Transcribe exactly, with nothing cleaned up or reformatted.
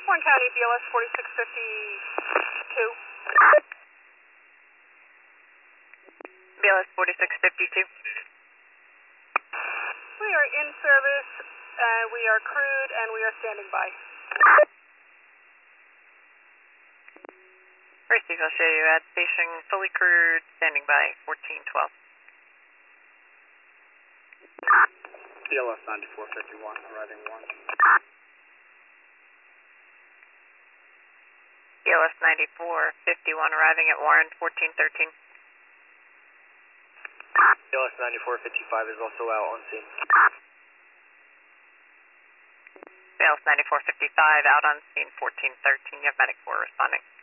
Warren County, B L S forty-six fifty-two. B L S forty-six fifty-two. We are in service, and we are crewed, and we are standing by. Racing, I'll show you at station fully crewed, standing by, fourteen twelve. B L S ninety-four fifty-one, arriving one. B L S ninety-four fifty-one, arriving at Warren, fourteen thirteen. B L S ninety-four fifty-five is also out on scene. B L S ninety-four fifty-five, out on scene, fourteen thirteen. You have medic four responding.